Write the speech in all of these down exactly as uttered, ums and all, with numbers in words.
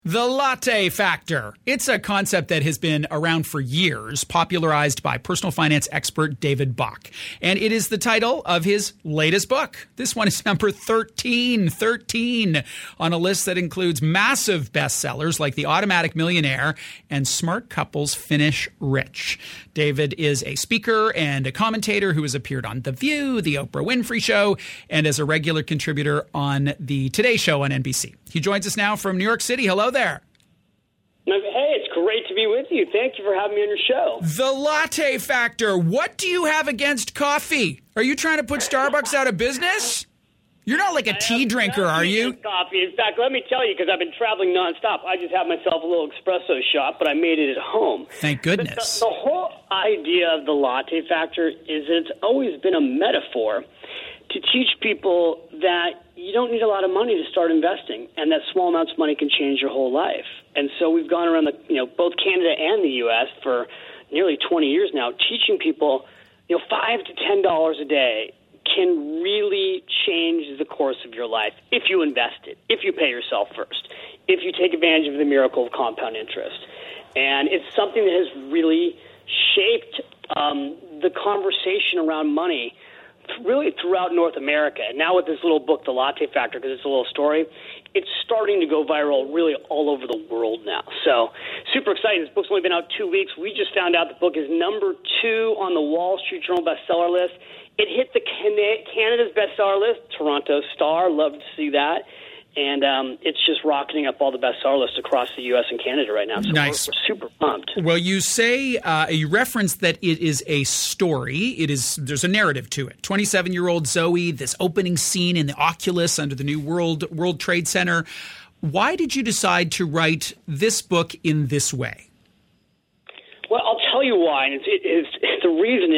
The latte factor. It's a concept that has been around for years, popularized by personal finance expert David Bach. And it is the title of his latest book. This one is number thirteen, thirteen on a list that includes massive bestsellers like The Automatic Millionaire and Smart Couples Finish Rich. David is a speaker and a commentator who has appeared on The View, The Oprah Winfrey Show, and as a regular contributor on The Today Show on N B C. He joins us now from New York City. Hello there. Hey, it's great to be with you. Thank you for having me on your show. The latte factor. What do you have against coffee? Are you trying to put Starbucks out of business? You're not like a tea drinker, are you? Coffee. In fact, let me tell you, because I've been traveling nonstop, I just had myself a little espresso shot, but I made it at home. Thank goodness. The, the whole idea of the latte factor is that it's always been a metaphor to teach people that you don't need a lot of money to start investing, and that small amounts of money can change your whole life. And so we've gone around the, you know, both Canada and the U S for nearly twenty years now, teaching people, you know, five to ten dollars a day can really change the course of your life if you invest it, if you pay yourself first, if you take advantage of the miracle of compound interest. And it's something that has really shaped um, the conversation around money really throughout North America. And now with this little book, The Latte Factor, because it's a little story, it's starting to go viral really all over the world now. So super exciting. This book's only been out two weeks. We just found out the book is number two on the Wall Street Journal bestseller list. It hit the Can- Canada's bestseller list, Toronto Star. Love to see that. And um, it's just rocketing up all the bestseller lists across the U S and Canada right now. So nice. We're, we're super pumped. Well, you say, uh, you referenced that it is a story. It is, there's a narrative to it. twenty-seven-year-old Zoe, this opening scene in the Oculus under the new World World Trade Center. Why did you decide to write this book in this way? Well, I'll tell you why. And it's, it, it's, the reason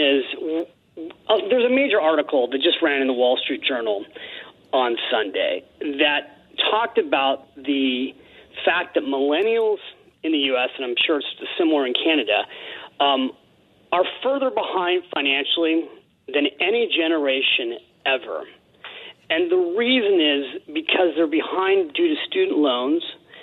is uh, there's a major article that just ran in the Wall Street Journal on Sunday that talked about the fact that millennials in the U S, and I'm sure it's similar in Canada, um, are further behind financially than any generation ever. And the reason is because they're behind due to student loans,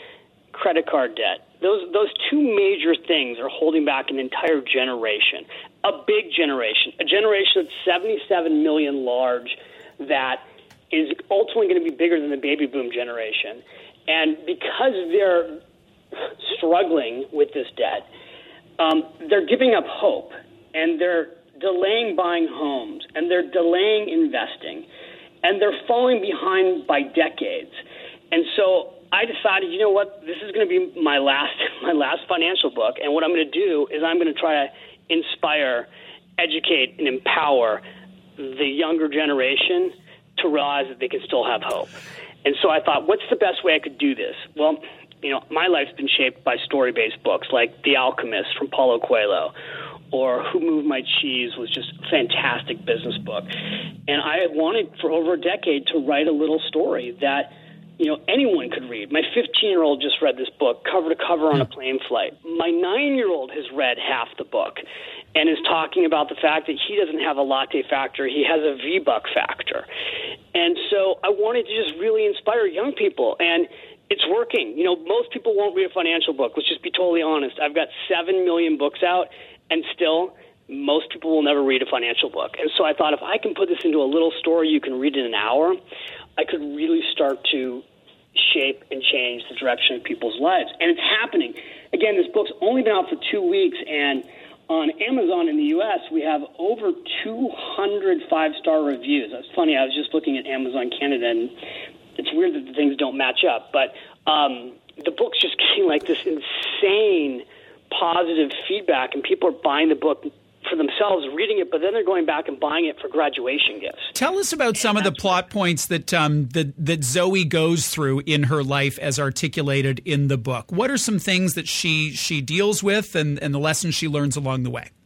credit card debt. Those those two major things are holding back an entire generation, a big generation, a generation that's seventy-seven million large that is ultimately going to be bigger than the baby boom generation. And because they're struggling with this debt, um, they're giving up hope, and they're delaying buying homes, and they're delaying investing, and they're falling behind by decades. And so I decided, you know what, this is going to be my last my last financial book, and what I'm going to do is I'm going to try to inspire, educate, and empower the younger generation to realize that they can still have hope. And so I thought, what's the best way I could do this? Well, you know, my life's been shaped by story-based books like The Alchemist from Paulo Coelho, or Who Moved My Cheese was just a fantastic business book. And I wanted for over a decade to write a little story that, you know, anyone could read. My fifteen-year-old just read this book cover to cover on a plane flight. My nine-year-old has read half the book and is talking about the fact that he doesn't have a latte factor, he has a V-Buck factor. And so I wanted to just really inspire young people, and it's working. You know, most people won't read a financial book. Let's just be totally honest. I've got seven million books out, and still most people will never read a financial book. And so I thought if I can put this into a little story you can read in an hour, I could really start to shape and change the direction of people's lives. And it's happening. Again, this book's only been out for two weeks, and on Amazon in the U S, we have over two hundred five-star reviews. That's funny. I was just looking at Amazon Canada, and it's weird that the things don't match up. But um, the book's just getting like this insane positive feedback, and people are buying the book for themselves, reading it, but then they're going back and buying it for graduation gifts. Tell us about some of the plot points that um, that that Zoe goes through in her life as articulated in the book. What are some things that she she deals with and, and the lessons she learns along the way?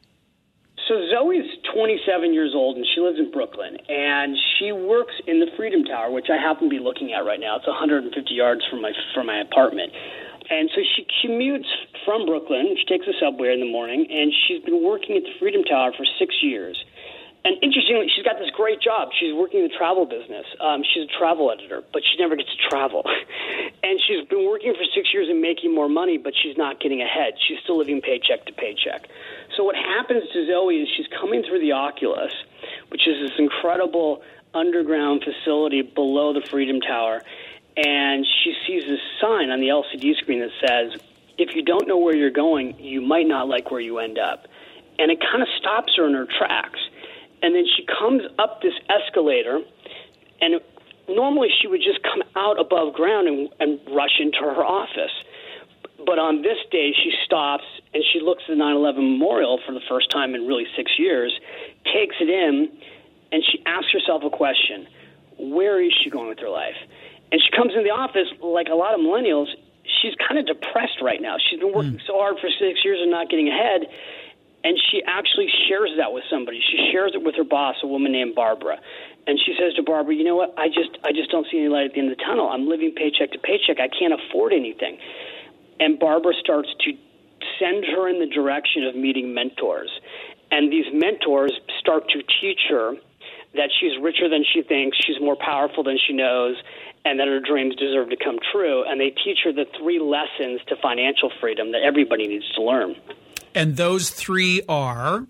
So Zoe's twenty-seven years old, and she lives in Brooklyn, and she works in the Freedom Tower, which I happen to be looking at right now. It's one hundred fifty yards from my from my apartment. And so she commutes from Brooklyn. She takes the subway in the morning, and she's been working at the Freedom Tower for six years. And interestingly, she's got this great job. She's working in the travel business. Um, she's a travel editor, but she never gets to travel. And she's been working for six years and making more money, but she's not getting ahead. She's still living paycheck to paycheck. So what happens to Zoe is she's coming through the Oculus, which is this incredible underground facility below the Freedom Tower, and she sees this sign on the L C D screen that says, if you don't know where you're going, you might not like where you end up. And it kind of stops her in her tracks. And then she comes up this escalator, and normally she would just come out above ground and, and rush into her office. But on this day, she stops, and she looks at the nine eleven Memorial for the first time in really six years, takes it in, and she asks herself a question. Where is she going with her life? And she comes into the office, like a lot of millennials, she's kind of depressed right now. She's been working mm. so hard for six years and not getting ahead. And she actually shares that with somebody. She shares it with her boss, a woman named Barbara. And she says to Barbara, you know what, I just I just don't see any light at the end of the tunnel. I'm living paycheck to paycheck. I can't afford anything. And Barbara starts to send her in the direction of meeting mentors. And these mentors start to teach her that she's richer than she thinks, she's more powerful than she knows, and that her dreams deserve to come true. And they teach her the three lessons to financial freedom that everybody needs to learn. And those three are?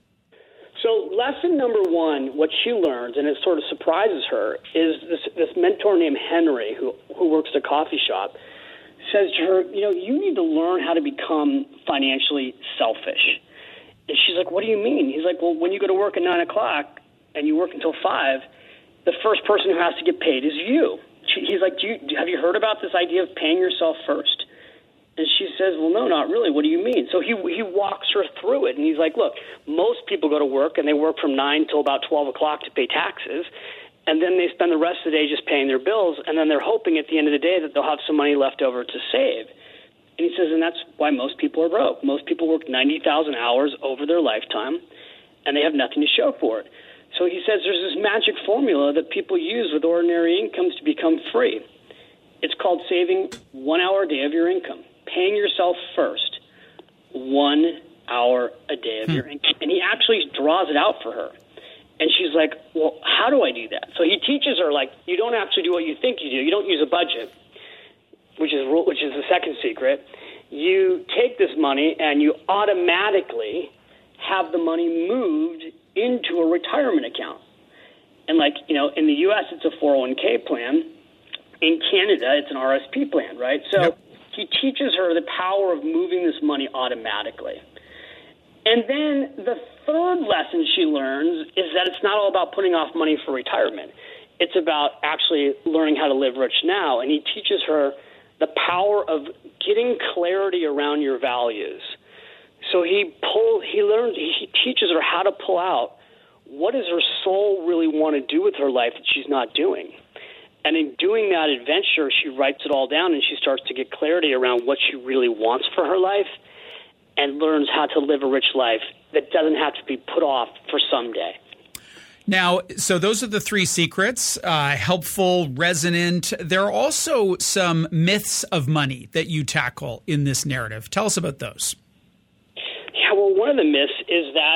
So lesson number one, what she learns, and it sort of surprises her, is this, this mentor named Henry, who, who works at a coffee shop, says to her, you know, you need to learn how to become financially selfish. And she's like, what do you mean? He's like, well, when you go to work at nine o'clock and you work until five, the first person who has to get paid is you. She, he's like, do you, have you heard about this idea of paying yourself first? And she says, well, no, not really. What do you mean? So he he walks her through it. And he's like, look, most people go to work and they work from nine till about twelve o'clock to pay taxes. And then they spend the rest of the day just paying their bills. And then they're hoping at the end of the day that they'll have some money left over to save. And he says, and that's why most people are broke. Most people work ninety thousand hours over their lifetime, and they have nothing to show for it. So he says there's this magic formula that people use with ordinary incomes to become free. It's called saving one hour a day of your income. Paying yourself first, one hour a day of hmm. your income. And he actually draws it out for her. And she's like, well, how do I do that? So he teaches her, like, you don't actually do what you think you do. You don't use a budget, which is which is the second secret. You take this money and you automatically have the money moved into a retirement account. And, like, you know, in the U S, it's a four oh one k plan. In Canada, it's an R S P plan, right? So yep. He teaches her the power of moving this money automatically. And then the third lesson she learns is that it's not all about putting off money for retirement. It's about actually learning how to live rich now. And he teaches her the power of getting clarity around your values. So he pull, he learns, he teaches her how to pull out what does her soul really want to do with her life that she's not doing. And in doing that adventure, she writes it all down and she starts to get clarity around what she really wants for her life and learns how to live a rich life that doesn't have to be put off for someday. Now, so those are the three secrets, uh, helpful, resonant. There are also some myths of money that you tackle in this narrative. Tell us about those. Yeah, well, one of the myths is that,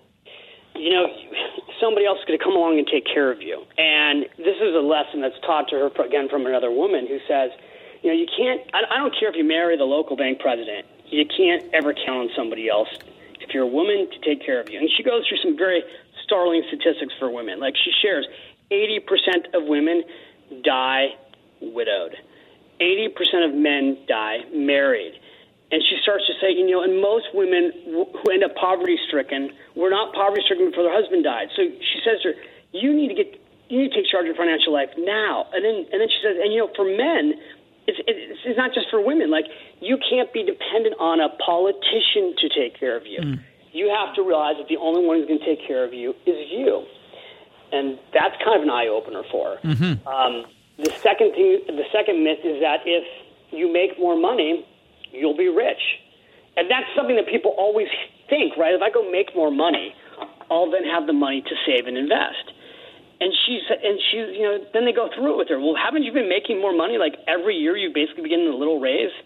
you know, somebody else is going to come along and take care of you. And this is a lesson that's taught to her, again, from another woman who says, you know, you can't, I don't care if you marry the local bank president, you can't ever count on somebody else, if you're a woman, to take care of you. And she goes through some very startling statistics for women. Like she shares, eighty percent of women die widowed. eighty percent of men die married. And she starts to say, you know, and most women who end up poverty-stricken were not poverty-stricken before their husband died. So she says to her, you need to get, you need to take charge of your financial life now. And then, and then she says, and you know, for men, it's, it's, it's not just for women. Like, you can't be dependent on a politician to take care of you. Mm. You have to realize that the only one who's going to take care of you is you. And that's kind of an eye-opener for her. Mm-hmm. Um, the second thing, the second myth is that if you make more money, you'll be rich. And that's something that people always think, right? If I go make more money, I'll then have the money to save and invest. And she's, and she, you know, then they go through it with her. Well, haven't you been making more money? Like every year you basically be getting a little raise.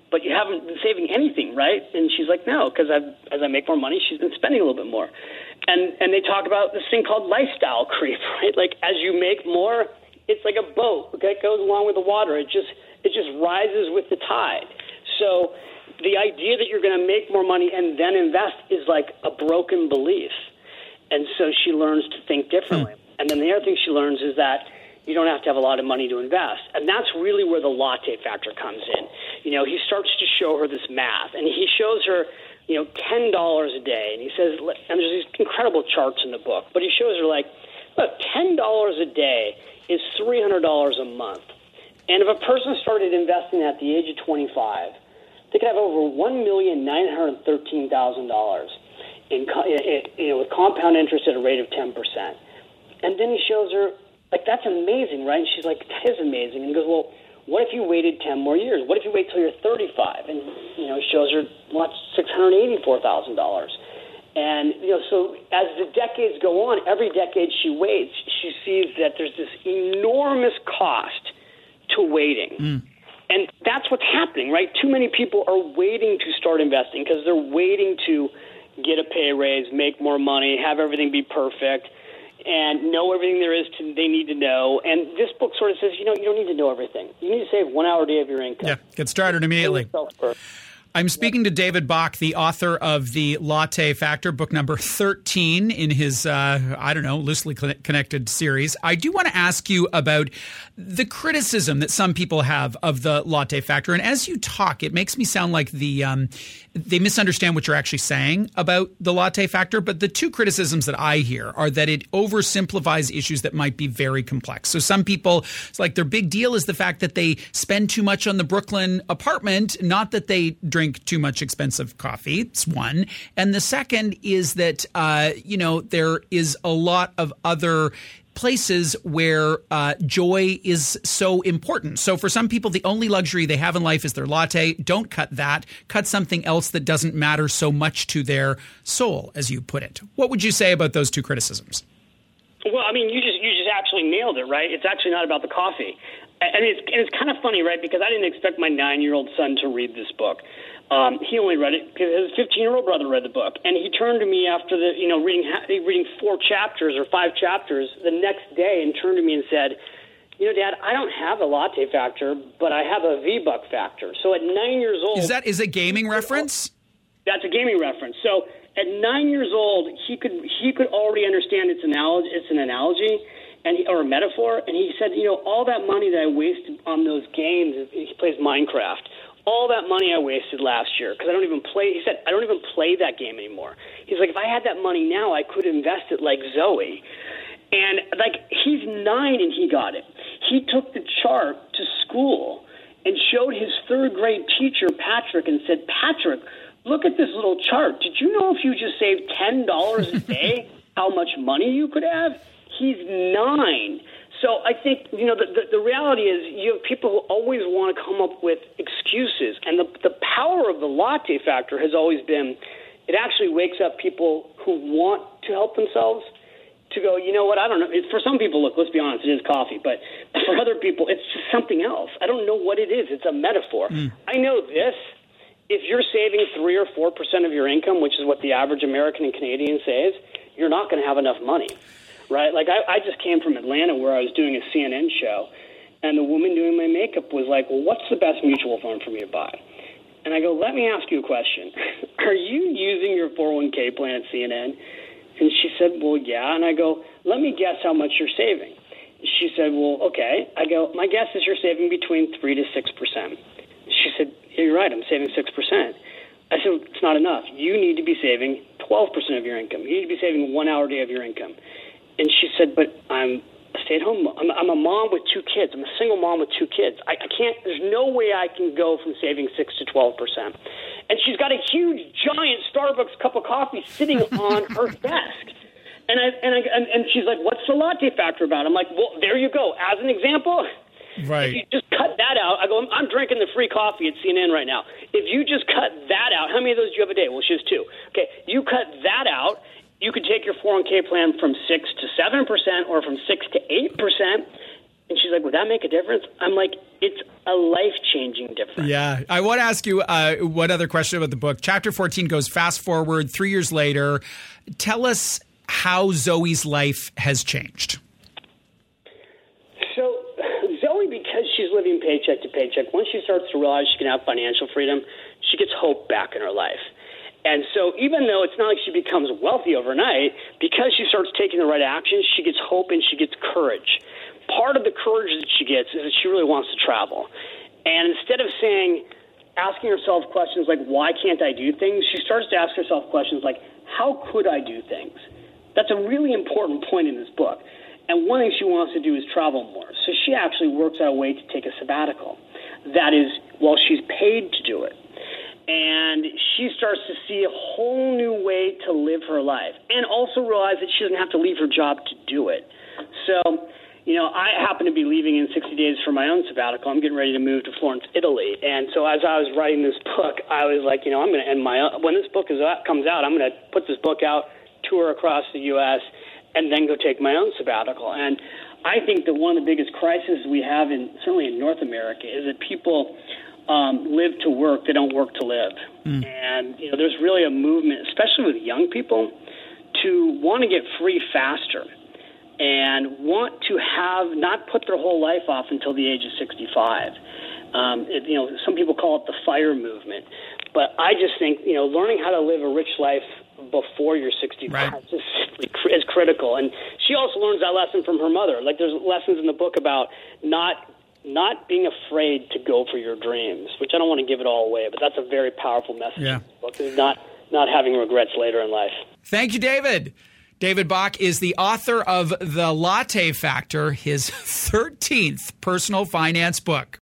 but you haven't been saving anything, right? And she's like, no, because as I make more money, she's been spending a little bit more. And and they talk about this thing called lifestyle creep, right? Like as you make more, it's like a boat that goes along with the water. It just it just rises with the tide. So the idea that you're going to make more money and then invest is like a broken belief. And so she learns to think differently. Hmm. And then the other thing she learns is that you don't have to have a lot of money to invest. And that's really where the latte factor comes in. You know, he starts to show her this math, and he shows her, you know, ten dollars a day. And he says, and there's these incredible charts in the book, but he shows her like, look, ten dollars a day is three hundred dollars a month. And if a person started investing at the age of twenty-five, they could have over one million nine hundred thirteen thousand dollars in, you know, with compound interest at a rate of ten percent. And then he shows her, like, that's amazing, right? And she's like, that is amazing. And he goes, well, what if you waited ten more years? What if you wait till you're thirty-five? And, you know, he shows her, well, that's six hundred eighty-four thousand dollars. And, you know, so as the decades go on, every decade she waits, she sees that there's this enormous cost to waiting. Mm. And that's what's happening, right? Too many people are waiting to start investing because they're waiting to get a pay raise, make more money, have everything be perfect, and know everything there is to, they need to know. And this book sort of says, you know, you don't need to know everything. You need to save one hour a day of your income. Yeah, get started immediately. I'm speaking to David Bach, the author of The Latte Factor, book number thirteen in his, uh, I don't know, loosely connected series. I do want to ask you about the criticism that some people have of The Latte Factor. And as you talk, it makes me sound like the um, they misunderstand what you're actually saying about The Latte Factor. But the two criticisms that I hear are that it oversimplifies issues that might be very complex. So some people, it's like their big deal is the fact that they spend too much on the Brooklyn apartment, not that they drink too much expensive coffee. It's one. And the second is that, uh, you know, there is a lot of other places where uh, joy is so important. So for some people, the only luxury they have in life is their latte. Don't cut that. Cut something else that doesn't matter so much to their soul, as you put it. What would you say about those two criticisms? Well, I mean, you just you just actually nailed it, right? It's actually not about the coffee. And it's, and it's kind of funny, right? Because I didn't expect my nine-year-old son to read this book. Um, he only read it because his fifteen-year-old brother read the book, and he turned to me after the, you know, reading reading four chapters or five chapters the next day, and turned to me and said, "You know, Dad, I don't have a latte factor, but I have a V-Buck factor." So at nine years old, is that is a gaming reference? That's a gaming reference. So at nine years old, he could he could already understand its analogy. It's an analogy. And he, or a metaphor, and he said, you know, all that money that I wasted on those games, he plays Minecraft, all that money I wasted last year, because I don't even play, he said, I don't even play that game anymore. He's like, if I had that money now, I could invest it like Zoe. And, like, he's nine and he got it. He took the chart to school and showed his third-grade teacher, Patrick, and said, Patrick, look at this little chart. Did you know if you just saved ten dollars a day, how much money you could have? He's nine. So I think, you know, the, the, the reality is you have people who always want to come up with excuses. And the, the power of the latte factor has always been it actually wakes up people who want to help themselves to go, you know what, I don't know. It's, for some people, look, let's be honest, it is coffee. But for other people, it's just something else. I don't know what it is. It's a metaphor. Mm. I know this. If you're saving three or four percent of your income, which is what the average American and Canadian saves, you're not going to have enough money. Right, like I, I just came from Atlanta where I was doing a C N N show, and the woman doing my makeup was like, well, what's the best mutual fund for me to buy? And I go, let me ask you a question. Are you using your four oh one k plan at C N N? And she said, well, yeah. And I go, let me guess how much you're saving. She said, well, okay. I go, my guess is you're saving between three to six percent. She said, yeah, you're right, I'm saving six percent. I said, it's not enough. You need to be saving twelve percent of your income. You need to be saving one hour a day of your income. And she said, but I'm a stay-at-home mom. I'm, I'm a mom with two kids. I'm a single mom with two kids. I, I can't, there's no way I can go from saving six to twelve percent. And she's got a huge, giant Starbucks cup of coffee sitting on her desk. And I, and, I, and and she's like, what's the latte factor about? I'm like, well, there you go. As an example, right. If you just cut that out, I go, I'm, I'm drinking the free coffee at C N N right now. If you just cut that out, how many of those do you have a day? Well, she has two. Okay, you cut that out. You could take your four oh one k plan from six to seven percent or from six to eight percent. And she she's like, would that make a difference? I'm like, it's a life-changing difference. Yeah. I want to ask you uh, one other question about the book. Chapter fourteen goes fast forward three years later. Tell us how Zoe's life has changed. So Zoe, because she's living paycheck to paycheck, once she starts to realize she can have financial freedom, she gets hope back in her life. And so even though it's not like she becomes wealthy overnight, because she starts taking the right actions, she gets hope and she gets courage. Part of the courage that she gets is that she really wants to travel. And instead of saying, asking herself questions like, why can't I do things? She starts to ask herself questions like, how could I do things? That's a really important point in this book. And one thing she wants to do is travel more. So she actually works out a way to take a sabbatical. That is, while she's paid to do it. And she starts to see a whole new way to live her life and also realize that she doesn't have to leave her job to do it. So, you know, I happen to be leaving in sixty days for my own sabbatical. I'm getting ready to move to Florence, Italy. And so as I was writing this book, I was like, you know, I'm going to end my own. When this book is out, comes out, I'm going to put this book out, tour across the U S, and then go take my own sabbatical. And I think that one of the biggest crises we have, in certainly in North America, is that people Um, live to work, they don't work to live. Mm. And, you know, there's really a movement, especially with young people, to want to get free faster and want to have not put their whole life off until the age of sixty-five. Um, it, you know, some people call it the FIRE movement. But I just think, you know, learning how to live a rich life before you're sixty-five right. is, is critical. And she also learns that lesson from her mother. Like, there's lessons in the book about not not being afraid to go for your dreams, which I don't want to give it all away, but that's a very powerful message yeah. in the book, is not, not having regrets later in life. Thank you, David. David Bach is the author of The Latte Factor, his thirteenth personal finance book.